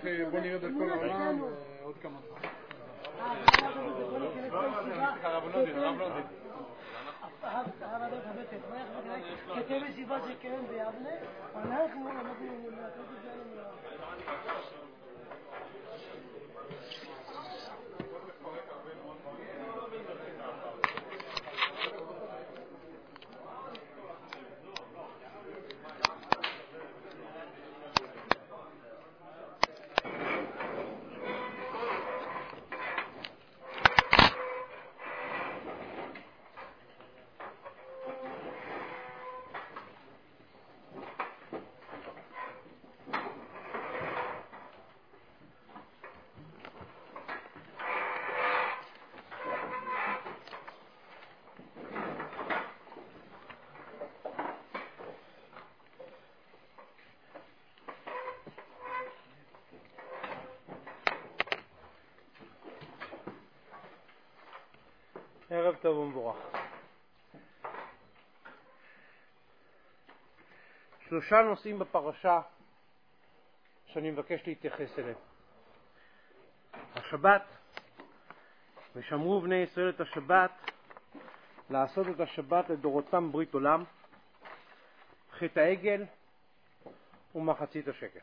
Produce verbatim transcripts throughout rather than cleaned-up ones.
בוא נרד על כל העולם ועוד כמה זמן. כתב ישיבה שקרן ביבנה, אנחנו אנחנו נעשות את זה עלינו. ערב טוב ומבורך. שלושה נושאים בפרשה שאני מבקש להתייחס אליהם. השבת, ושמרו בני ישראל את השבת, לעשות את השבת לדורותם ברית עולם, חטא העגל ומחצית השקל.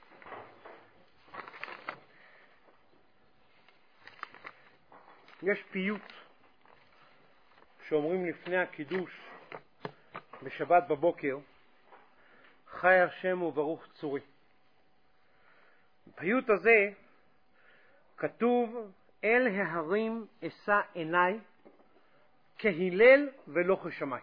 יש פיוט שאומרים לפני הקידוש בשבת בבוקר, חי השם וברוך צורי. בפיוט הזה כתוב, אל ההרים אשא עיניי כהלל ולא כשמאי.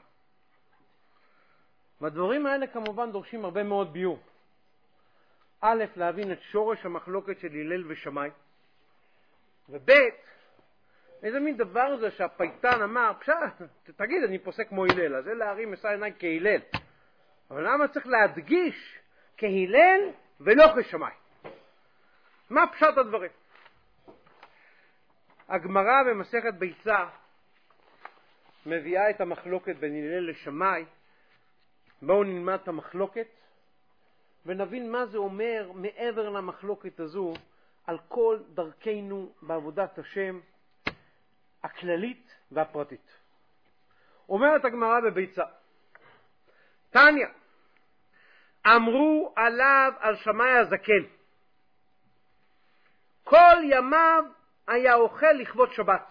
והדברים האלה כמובן דורשים הרבה מאוד ביור. א', להבין את שורש המחלוקת של הלל ושמאי, וב', איזה מין דבר זה שהפייטן אמר, פשט, תגיד, אני פוסק כמו הלל, אז אלה ההרים אשא עיניי כהלל. אבל למה צריך להדגיש כהלל ולא כשמאי? מה פשט הדברים? הגמרא במסכת ביצה מביאה את המחלוקת בין הלל לשמאי. בואו נלמד את המחלוקת ונבין מה זה אומר מעבר למחלוקת הזו על כל דרכנו בעבודת השם הכללית והפרטית. אומרת הגמרא בביצה, תניא, אמרו עליו על שמאי הזקן, כל ימיו היה אוכל לכבוד שבת.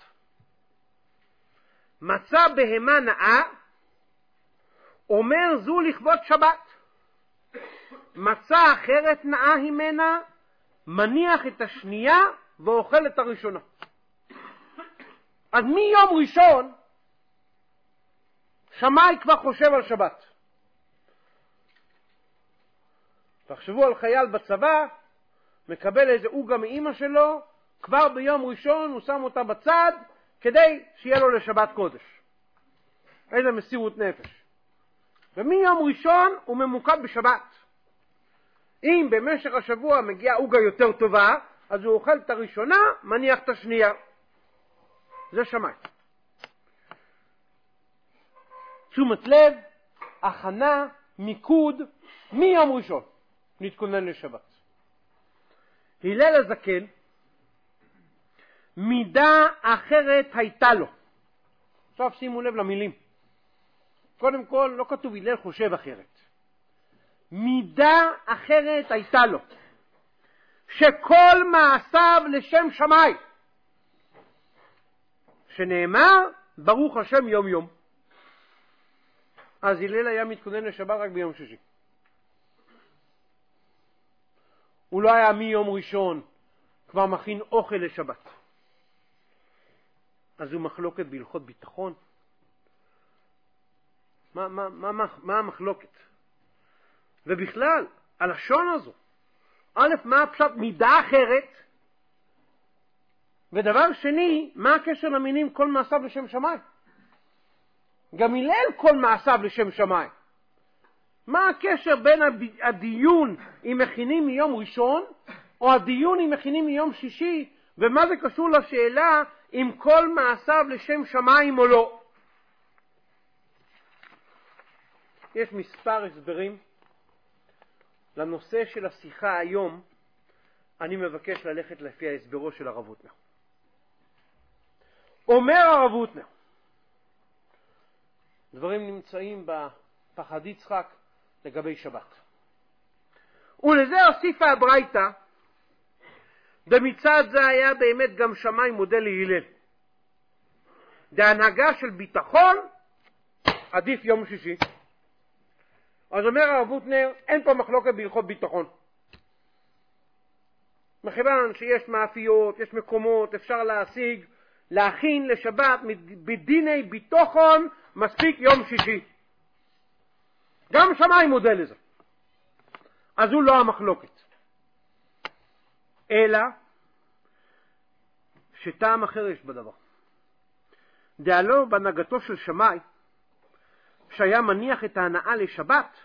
מצא בהמה נאה, אומר זו לכבוד שבת. מצא אחרת נאה ממנה, מניח את השנייה ואוכל את הראשונה. אז מיום ראשון שמאי כבר חושב על שבת. תחשבו על חייל בצבא, מקבל איזה עוגה מאמא שלו, כבר ביום ראשון הוא שם אותה בצד כדי שיהיה לו לשבת קודש. איזה מסירות נפש. ומיום ראשון הוא ממוקד בשבת. אם במשך השבוע מגיעה עוגה יותר טובה, אז הוא אוכל את הראשונה, מניח את השנייה. זה שמאי. תשומת לב, הכנה, מיקוד, מיום ראשון נתכונן לשבת. הלל הזקן, מידה אחרת הייתה לו. עכשיו שימו לב למילים. קודם כל, לא כתוב הלל חושב אחרת. מידה אחרת הייתה לו. שכל מעשיו לשם שמאי. שנאמר, ברוך השם יום יום. אז הלל היה מתכונן לשבת רק ביום שישי. הוא לא היה מיום ראשון כבר מכין אוכל לשבת. אז הוא מחלוקת בהלכות ביטחון. מה, מה, מה, מה, מה המחלוקת? ובכלל, הלשון הזו, א', מה הפשט מידה אחרת? ודבר שני, מה הקשר למינים כל מעשיו לשם שמאי? גם הלל כל מעשיו לשם שמאי. מה הקשר בין הדיון אם מכינים מיום ראשון, או הדיון אם מכינים מיום שישי, ומה זה קשור לשאלה אם כל מעשיו לשם שמיים או לא? יש מספר הסברים לנושא של השיחה היום אני מבקש ללכת לפי ההסברו של הרב הוטנר. אומר הרב הוטנר, דברים נמצאים בפחד יצחק לגבי שבת. ולזה הוסיפה הברייתא, במצד זה היה באמת גם שמאי מודה להלל. בהנהגה של ביטחון, עדיף יום שישי. אז אומר הרב הוטנר, אין פה מחלוקת בהלכות ביטחון. מכיוון שיש מאפיות, יש מקומות, אפשר להשיג, להכין לשבת בדיני ביטחון, מספיק יום שישי. גם שמאי מודה לזה. אז הוא לא המחלוקת. אלא שטעם אחר יש בדבר. דעלו בהנהגתו של שמאי, שהיה מניח את ההנאה לשבת,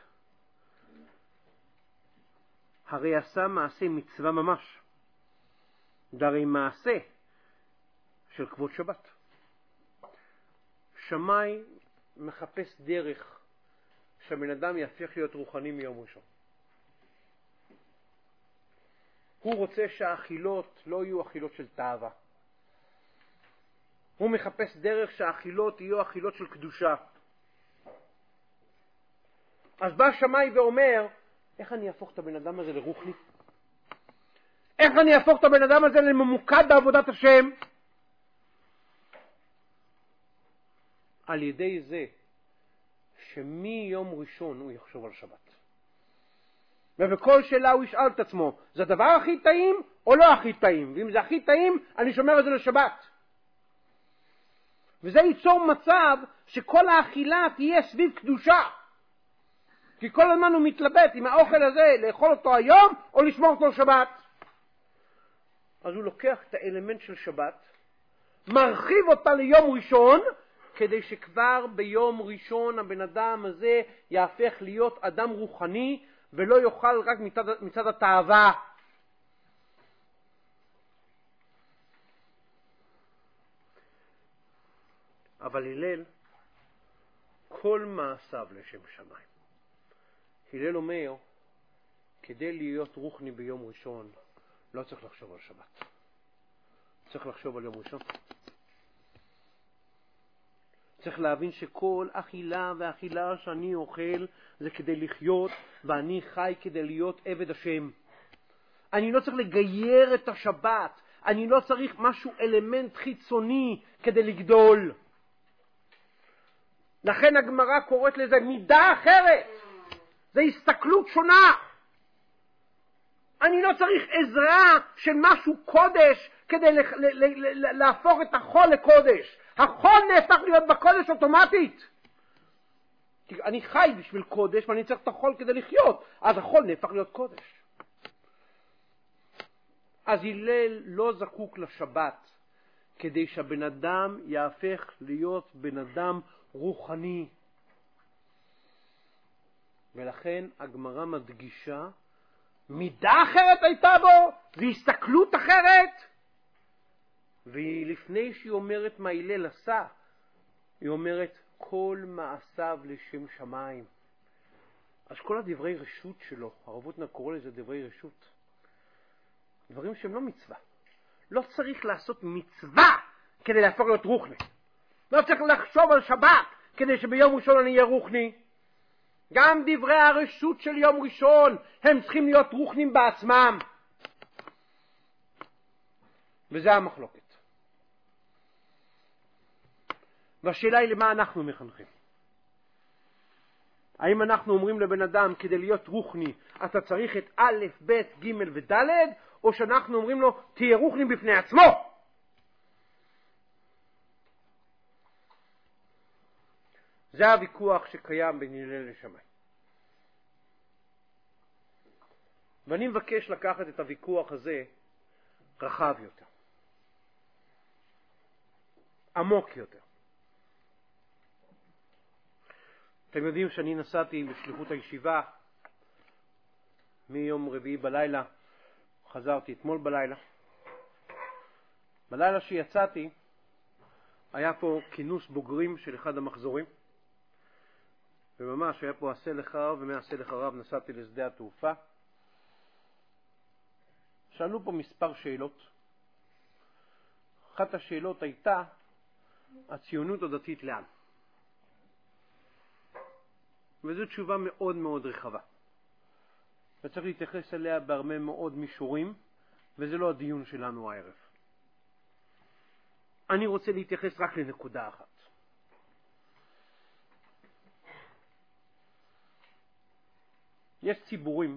הרי עשה מעשה מצווה ממש. דרי מעשה של כבוד שבת. שמאי מחפש דרך שהבן אדם יהפך להיות רוחני מיום ראשון. הוא רוצה שהאכילות לא יהיו אכילות של תאווה. הוא מחפש דרך שהאכילות יהיו אכילות של קדושה. אז בא שמאי ואומר, איך אני אהפוך את הבן אדם הזה לרוחני? איך אני אהפוך את הבן אדם הזה לממוקד בעבודת השם? על ידי זה שמיום ראשון הוא יחשוב על שבת. ובכל שאלה הוא ישאל את עצמו, זה הדבר הכי טעים או לא הכי טעים? ואם זה הכי טעים, אני שומר את זה לשבת. וזה ייצור מצב שכל האכילה תהיה סביב קדושה. כי כל הזמן הוא מתלבט עם האוכל הזה, לאכול אותו היום או לשמור אותו לשבת. אז הוא לוקח את האלמנט של שבת, מרחיב אותה ליום ראשון, כדי שכבר ביום ראשון הבן אדם הזה יהפך להיות אדם רוחני, ולא יאכל רק מצד, מצד התאווה. אבל הלל, כל מעשיו לשם שמיים. הלל אומר, כדי להיות רוחני ביום ראשון, לא צריך לחשוב על שבת. צריך לחשוב על יום ראשון. צריך להבין שכל אכילה ואכילה שאני אוכל זה כדי לחיות, ואני חי כדי להיות עבד השם. אני לא צריך לגייר את השבת. אני לא צריך משהו אלמנט חיצוני כדי לגדול. לכן הגמרא קוראת לזה מידה אחרת. זה הסתכלות שונה. אני לא צריך עזרה של משהו קודש כדי להפוך את החול לקודש. החול נהפך להיות בקודש אוטומטית. כי אני חי בשביל קודש ואני צריך את החול כדי לחיות. אז החול נהפך להיות קודש. אז הלל לא זקוק לשבת כדי שהבן אדם יהפך להיות בן אדם רוחני. ולכן הגמרא מדגישה, מידה אחרת הייתה בו, והסתכלות אחרת. ולפני שהיא אומרת מה הלל עשה, היא אומרת כל מעשיו לשם שמיים. אז כל הדברי רשות שלו, הרב הוטנר קורא לזה דברי רשות, דברים שהם לא מצווה. לא צריך לעשות מצווה כדי להפוך להיות רוחני. לא צריך לחשוב על שבת כדי שביום ראשון אני אהיה רוחני. גם דברי הרשות של יום ראשון הם צריכים להיות רוחנים בעצמם. וזה המחלוקת. והשאלה היא למה אנחנו מחנכים. האם אנחנו אומרים לבן אדם כדי להיות רוחני אתה צריך את א', ב', ג' וד', או שאנחנו אומרים לו תהיה רוחני בפני עצמו? זה הוויכוח שקיים בין הלל לשמאי. ואני מבקש לקחת את הוויכוח הזה רחב יותר, עמוק יותר. אתם יודעים שאני נסעתי בשליחות הישיבה מיום רביעי בלילה, חזרתי אתמול בלילה. בלילה שיצאתי היה פה כינוס בוגרים של אחד המחזורים, וממש היה פה עשה לך רב, ומעשה לך רב נסעתי לשדה התעופה. שאלו פה מספר שאלות. אחת השאלות הייתה, הציונות הדתית לאן? וזו תשובה מאוד מאוד רחבה. וצריך להתייחס אליה בהרבה מאוד מישורים, וזה לא הדיון שלנו הערב. אני רוצה להתייחס רק לנקודה אחת. יש ציבורים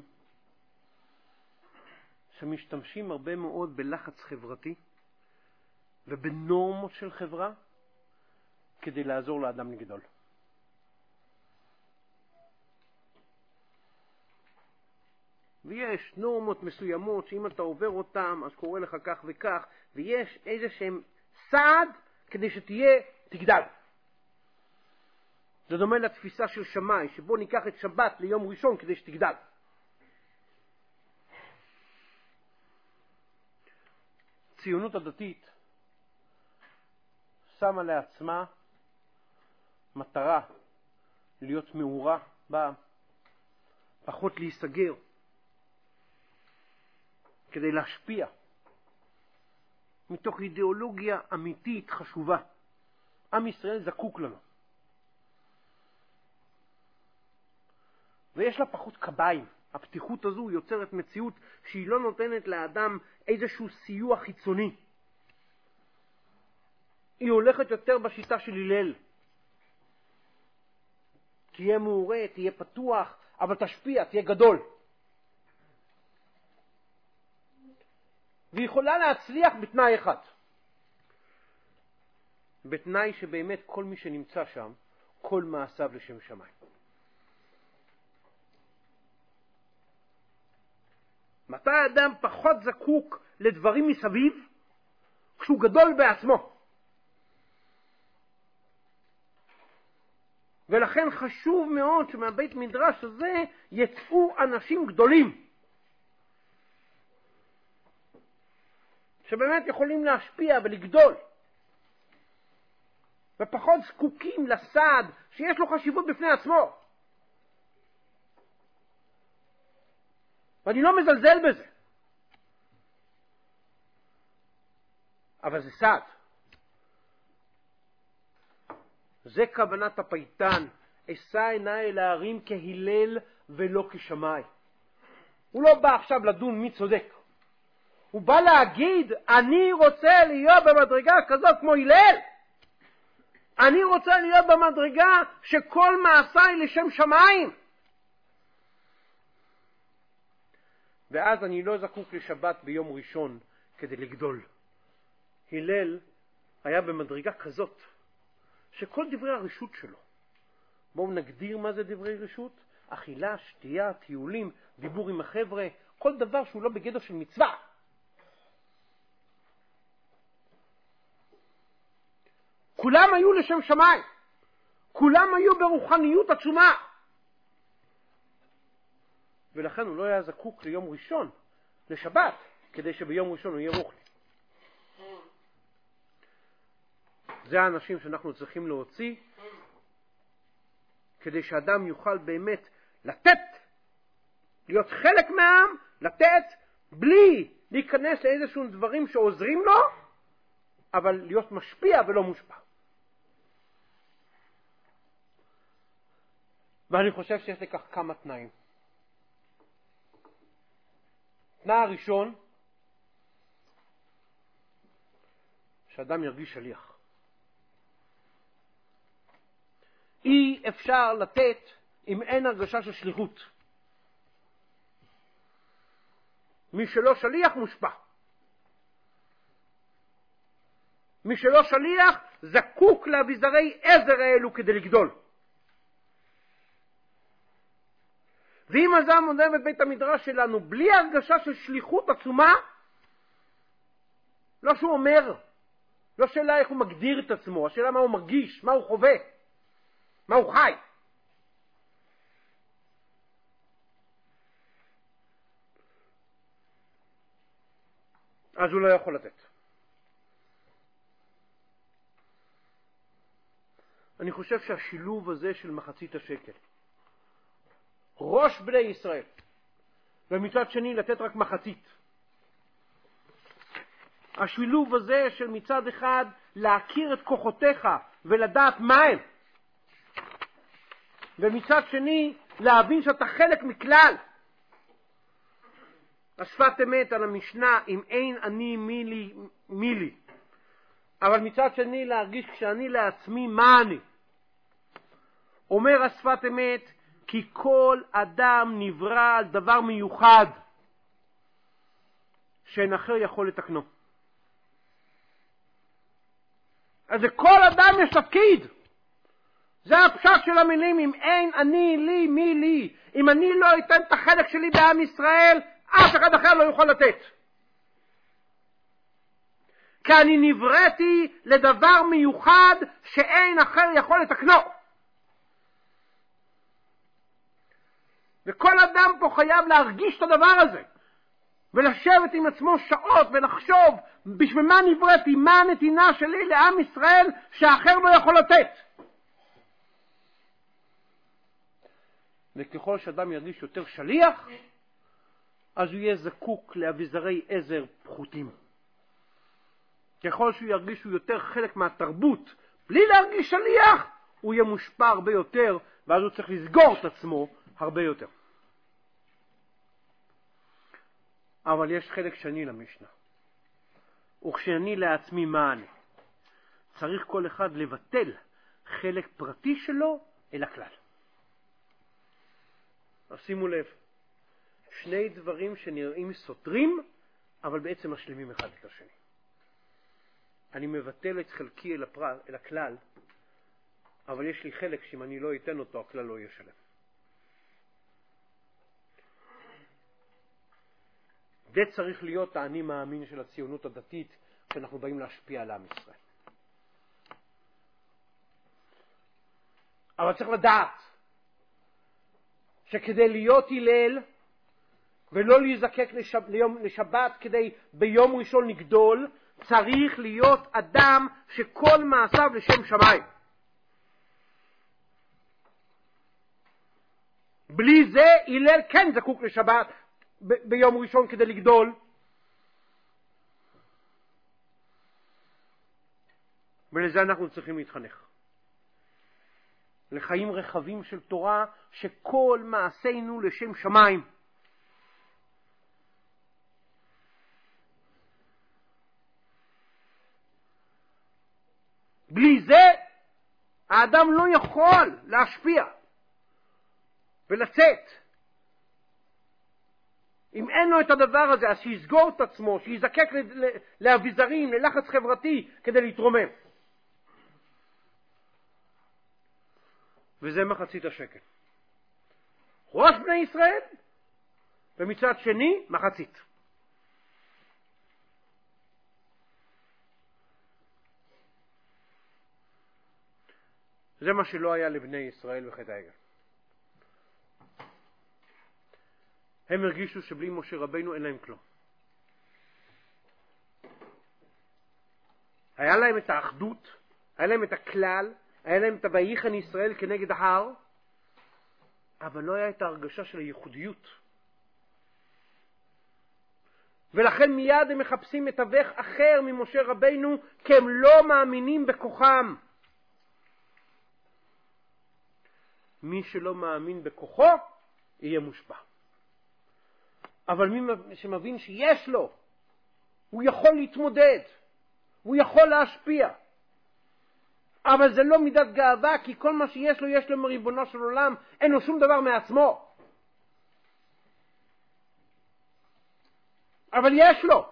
שמשתמשים הרבה מאוד בלחץ חברתי ובנורמות של חברה כדי לעזור לאדם לגדול. ויש נורמות מסוימות שאם אתה עובר אותם אז קורה לך כך וכך, ויש איזה שהם סעד כדי שתהיה, תגדל. זה דומה לתפיסה של שמאי, שבו ניקח את שבת ליום ראשון כדי שתגדל. ציונות הדתית שמה לעצמה מטרה להיות מאורה בה, פחות להיסגר, כדי להשפיע, מתוך אידיאולוגיה אמיתית חשובה. עם ישראל זקוק לנו. ויש לה פחות קביים. הפתיחות הזו יוצרת מציאות שהיא לא נותנת לאדם איזשהו סיוע חיצוני. היא הולכת יותר בשיטה של הלל. תהיה מאורה, תהיה פתוח, אבל תשפיע, תהיה גדול. והיא יכולה להצליח בתנאי אחד. בתנאי שבאמת כל מי שנמצא שם, כל מעשיו לשם שמיים. מתי האדם פחות זקוק לדברים מסביב? כשהוא גדול בעצמו. ולכן חשוב מאוד שמהבית מדרש הזה יצאו אנשים גדולים. שבאמת יכולים להשפיע ולגדול. ופחות זקוקים לסעד שיש לו חשיבות בפני עצמו. ואני לא מזלזל בזה. אבל זה סעד. זה כוונת הפייטן. אשא עיניי אל ההרים כהלל ולא כשמאי. הוא לא בא עכשיו לדון מי צודק. הוא בא להגיד, אני רוצה להיות במדרגה כזאת כמו הלל. אני רוצה להיות במדרגה שכל מעשיי לשם שמיים. ואז אני לא זקוק לשבת ביום ראשון כדי לגדול. הלל היה במדרגה כזאת, שכל דברי הרשות שלו, בואו נגדיר מה זה דברי רשות, אכילה, שתייה, טיולים, דיבור עם החבר'ה, כל דבר שהוא לא בגדר של מצווה. כולם היו לשם שמיים. כולם היו ברוחניות עצומה. ולכן הוא לא היה זקוק ליום ראשון, לשבת, כדי שביום ראשון הוא יהיה רוחני. זה האנשים שאנחנו צריכים להוציא, כדי שאדם יוכל באמת לתת, להיות חלק מהעם, לתת, בלי להיכנס לאיזשהו דברים שעוזרים לו, אבל להיות משפיע ולא מושפע. ואני חושב שיש לכך כמה תנאים. תנאי הראשון, שאדם ירגיש שליח. אי אפשר לתת אם אין הרגשה של שליחות. מי שלא שליח מושפע. מי שלא שליח זקוק לאביזרי עזר האלו כדי לגדול. ואם אדם עומד בבית המדרש שלנו בלי הרגשה של שליחות עצומה, לא שהוא אומר, לא שאלה איך הוא מגדיר את עצמו, השאלה מה הוא מרגיש, מה הוא חווה, מה הוא חי. אז הוא לא יכול לתת. אני חושב שהשילוב הזה של מחצית השקל, ראש בני ישראל, ומצד שני לתת רק מחצית, השילוב הזה של מצד אחד להכיר את כוחותיך ולדעת מה הם, ומצד שני להבין שאתה חלק מכלל. השפת אמת על המשנה, אם אין אני מי לי, מי לי. אבל מצד שני להרגיש כשאני לעצמי מה אני. אומר השפת אמת, כי כל אדם נברא על דבר מיוחד שאין אחר יכול לתקנו. אז לכל אדם יש תפקיד. זה הפשט של המילים, אם אין אני לי מי לי. אם אני לא אתן את החלק שלי בעם ישראל, אף אחד אחר לא יוכל לתת. כי אני נבראתי לדבר מיוחד שאין אחר יכול לתקנו. וכל אדם פה חייב להרגיש את הדבר הזה, ולשבת עם עצמו שעות ולחשוב בשביל מה נבראתי, מה הנתינה שלי לעם ישראל שאחר לא יכול לתת. וככל שאדם ירגיש יותר שליח, אז הוא יהיה זקוק לאביזרי עזר פחותים. ככל שהוא ירגיש שהוא יותר חלק מהתרבות, בלי להרגיש שליח, הוא יהיה מושפע הרבה יותר, ואז הוא צריך לסגור את עצמו הרבה יותר. אבל יש חלק שני למשנה. וכשאני לעצמי מה אני? צריך כל אחד לבטל חלק פרטי שלו אל הכלל. אז שימו לב, שני דברים שנראים סותרים, אבל בעצם משלימים אחד את השני. אני מבטל את חלקי אל, הפר... אל הכלל, אבל יש לי חלק שאם אני לא אתן אותו, הכלל לא יהיה שלם. זה צריך להיות האני מאמין של הציונות הדתית, כשאנחנו באים להשפיע על עם ישראל. אבל צריך לדעת, שכדי להיות הלל, ולא להיזקק לשב, ליום, לשבת כדי ביום ראשון לגדול, צריך להיות אדם שכל מעשיו לשם שמיים. בלי זה הלל כן זקוק לשבת ב- ביום ראשון כדי לגדול. ולזה אנחנו צריכים להתחנך. לחיים רחבים של תורה שכל מעשינו לשם שמיים. בלי זה האדם לא יכול להשפיע ולצאת. אם אין לו את הדבר הזה, אז שיסגור את עצמו, שיזקק לאביזרים, ללחץ חברתי כדי להתרומם. וזה מחצית השקל. ראש בני ישראל, ומצד שני מחצית. זה מה שלא היה לבני ישראל בחטא העגל. הם הרגישו שבלי משה רבינו אין להם כלום. היה להם את האחדות, היה להם את הכלל, היה להם את ויחן ישראל כנגד ההר, אבל לא היה את ההרגשה של הייחודיות. ולכן מיד הם מחפשים מתווך אחר ממשה רבינו, כי הם לא מאמינים בכוחם. מי שלא מאמין בכוחו, יהיה מושפע. אבל מי שמבין שיש לו, הוא יכול להתמודד, הוא יכול להשפיע. אבל זה לא מידת גאווה, כי כל מה שיש לו, יש לו מריבונו של עולם, אין לו שום דבר מעצמו. אבל יש לו.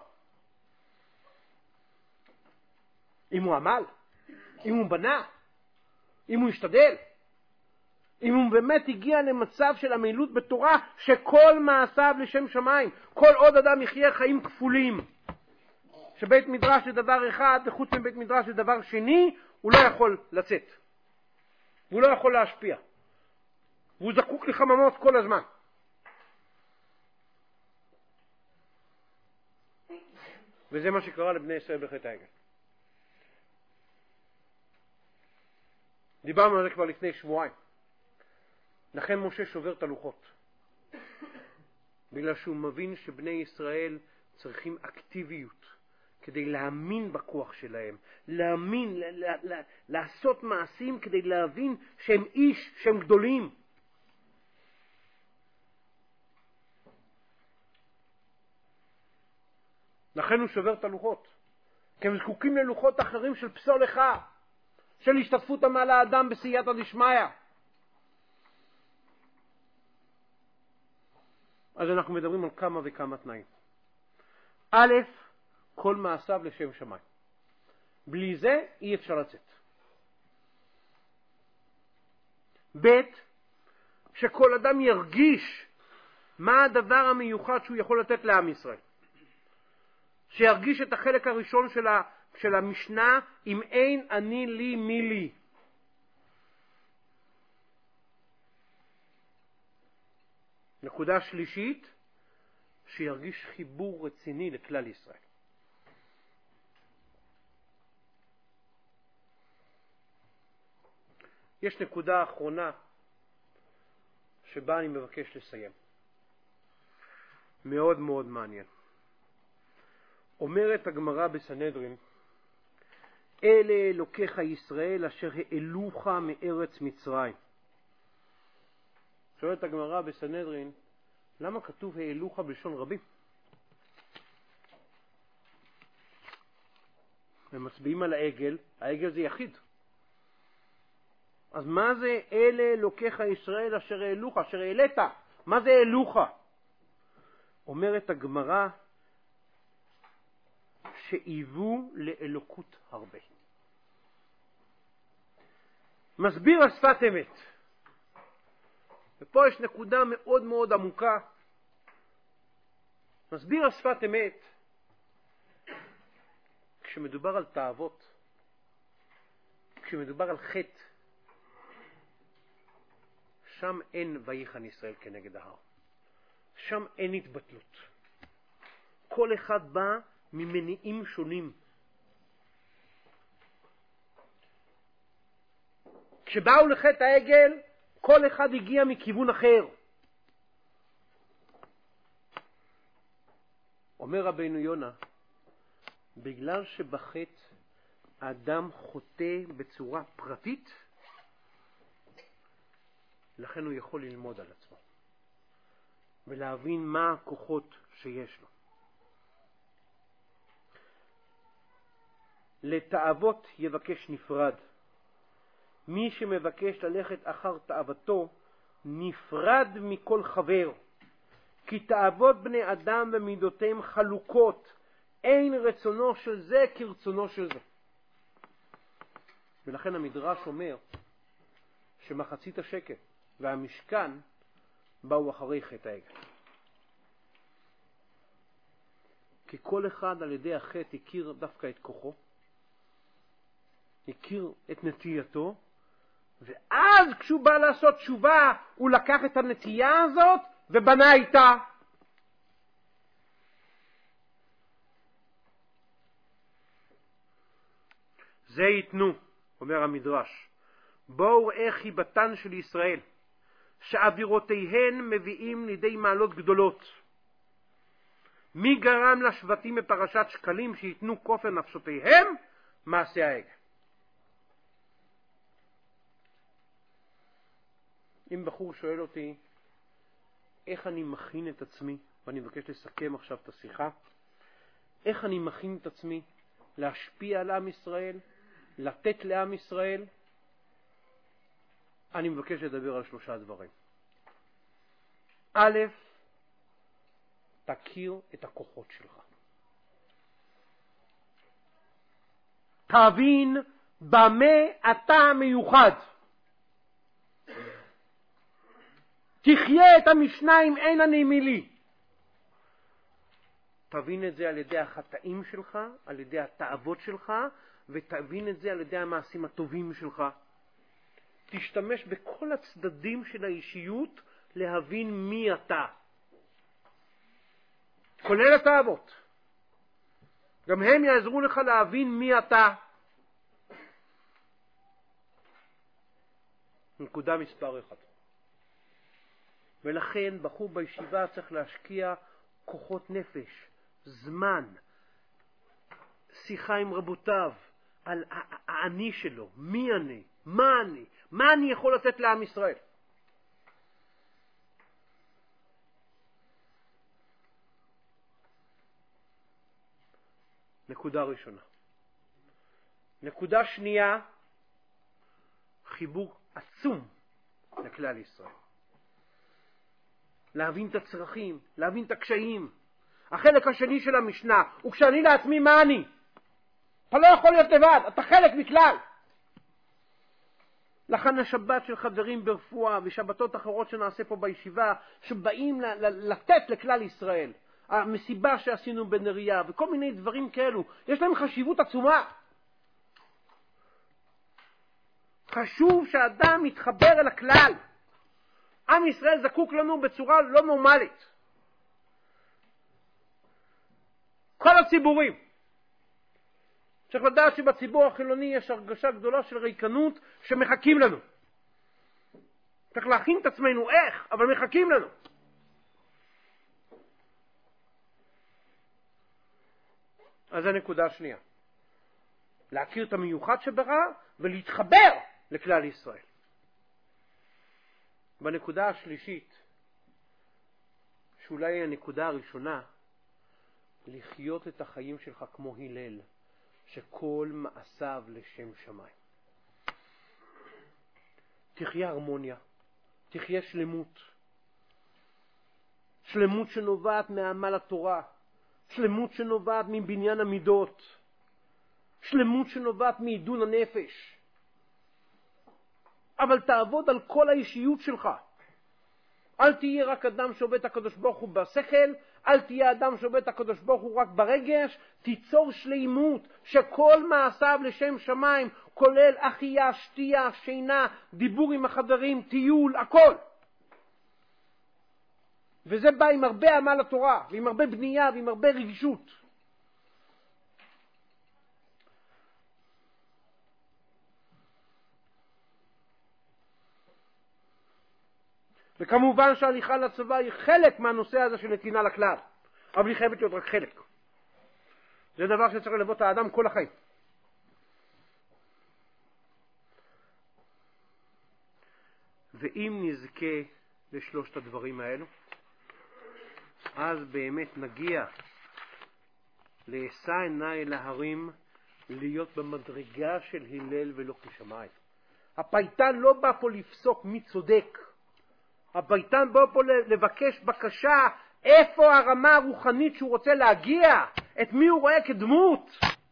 אם הוא עמל, אם הוא בנה, אם הוא השתדל, אם הוא באמת הגיע למצב של עמילות בתורה, שכל מעשיו לשם שמיים, כל עוד אדם יחיה חיים כפולים, שבית מדרש זה דבר אחד, וחוץ מבית מדרש זה דבר שני, הוא לא יכול לצאת. הוא לא יכול להשפיע. והוא זקוק לחממות כל הזמן. וזה מה שקרה לבני ישראל בחטא העגל. דיברנו על זה כבר לפני שבועיים. לכן משה שובר את הלוחות. בגלל שהוא מבין שבני ישראל צריכים אקטיביות כדי להאמין בכוח שלהם, להאמין, ל- ל- ל- לעשות מעשים כדי להבין שהם איש, שהם גדולים. לכן הוא שובר את הלוחות, כי הם זקוקים ללוחות אחרים של פסולך, של השתתפות המעל האדם בסייעתא דשמיא. אז אנחנו מדברים על כמה וכמה תנאים. א', כל מעשיו לשם שמיים. בלי זה אי אפשר לצאת. ב', שכל אדם ירגיש מה הדבר המיוחד שהוא יכול לתת לעם ישראל. שירגיש את החלק הראשון של, ה, של המשנה, אם אין אני לי מי לי. נקודה שלישית, שירגיש חיבור רציני לכלל ישראל. יש נקודה אחרונה שבה אני מבקש לסיים. מאוד מאוד מעניין. אומרת הגמרא בסנהדרין, אלה אלוקיך ישראל אשר העלוך מארץ מצרים. שואלת הגמרא בסנהדרין, למה כתוב העלוך בלשון רבים? הם מצביעים על העגל, העגל זה יחיד. אז מה זה אלה אלוקיך ישראל אשר העלוך, אשר העלית? מה זה העלוך? אומרת הגמרא, שאיבו לאלוקות הרבה. מסביר השפת אמת. ופה יש נקודה מאוד מאוד עמוקה. מסביר השפת אמת, כשמדובר על תאוות, כשמדובר על חטא, שם אין ויחן ישראל כנגד ההר. שם אין התבטלות. כל אחד בא ממניעים שונים. כשבאו לחטא העגל, כל אחד הגיע מכיוון אחר. אומר רבינו יונה, בגלל שבחטא האדם חוטא בצורה פרטית, לכן הוא יכול ללמוד על עצמו ולהבין מה הכוחות שיש לו. לתאוות יבקש נפרד. מי שמבקש ללכת אחר תאוותו נפרד מכל חבר, כי תאוות בני אדם ומידותיהם חלוקות, אין רצונו של זה כרצונו של זה. ולכן המדרש אומר שמחצית השקל והמשכן באו אחרי חטא העגל. כי כל אחד על ידי החטא הכיר דווקא את כוחו, הכיר את נטייתו, ואז כשהוא בא לעשות תשובה, הוא לקח את הנטייה הזאת ובנה איתה. זה יתנו, אומר המדרש, בואו איך חיבתן של ישראל, שאווירותיהן מביאים לידי מעלות גדולות. מי גרם לשבטים בפרשת שקלים שיתנו כופר נפשותיהם? מעשה העגל. אם בחור שואל אותי איך אני מכין את עצמי, ואני מבקש לסכם עכשיו את השיחה, איך אני מכין את עצמי להשפיע על עם ישראל, לתת לעם ישראל, אני מבקש לדבר על שלושה דברים. א', תכיר את הכוחות שלך. תבין במה אתה מיוחד. תחיה את המשנה אם אין אני מי לי. תבין את זה על ידי החטאים שלך, על ידי התאוות שלך, ותבין את זה על ידי המעשים הטובים שלך. תשתמש בכל הצדדים של האישיות להבין מי אתה. כולל התאוות. גם הם יעזרו לך להבין מי אתה. נקודה מספר אחד. ולכן בחור בישיבה צריך להשקיע כוחות נפש, זמן, שיחה עם רבותיו על האני שלו, מי אני, מה אני, מה אני יכול לתת לעם ישראל. נקודה ראשונה. נקודה שנייה, חיבור עצום לכלל ישראל. להבין את הצרכים, להבין את הקשיים. החלק השני של המשנה, וכשאני לעצמי מה אני? אתה לא יכול להיות לבד, אתה חלק מכלל. לכן השבת של חברים ברפואה ושבתות אחרות שנעשה פה בישיבה, שבאים לתת לכלל ישראל. המסיבה שעשינו בנריה וכל מיני דברים כאלו, יש להם חשיבות עצומה. חשוב שהאדם יתחבר אל הכלל. עם ישראל זקוק לנו בצורה לא נורמלית. כל הציבורים. צריך לדעת שבציבור החילוני יש הרגשה גדולה של ריקנות שמחכים לנו. צריך להכין את עצמנו איך, אבל מחכים לנו. אז זו נקודה שנייה. להכיר את המיוחד שברא ולהתחבר לכלל ישראל. בנקודה השלישית, שאולי היא הנקודה הראשונה, לחיות את החיים שלך כמו הלל, שכל מעשיו לשם שמיים. תחיה הרמוניה, תחיה שלמות. שלמות שנובעת מעמל התורה, שלמות שנובעת מבניין המידות, שלמות שנובעת מעידון הנפש. אבל תעבוד על כל האישיות שלך. אל תהיה רק אדם שעובד את הקדוש ברוך הוא בשכל, אל תהיה אדם שעובד את הקדוש ברוך הוא רק ברגש, תיצור שלימות שכל מעשיו לשם שמיים, כולל אכילה, שתייה, שינה, דיבור עם החברים, טיול, הכל. וזה בא עם הרבה עמל התורה, ועם הרבה בנייה, ועם הרבה רגישות. וכמובן שההליכה לצבא היא חלק מהנושא הזה של נתינה לכלל, אבל היא חייבת להיות רק חלק. זה דבר שצריך ללוות את האדם כל החיים. ואם נזכה לשלושת הדברים האלו, אז באמת נגיע לאשא עיניי אל ההרים, להיות במדרגה של הלל ולא כשמיים. הפייטן לא בא פה לפסוק מי צודק. הפייטן בא פה לבקש בקשה איפה הרמה הרוחנית שהוא רוצה להגיע, את מי הוא רואה כדמות.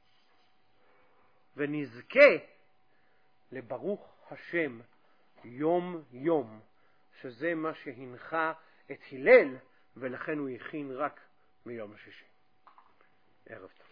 ונזכה לברוך השם יום יום, שזה מה שהנחה את הלל, ולכן הוא הכין רק מיום השישי. ערב טוב.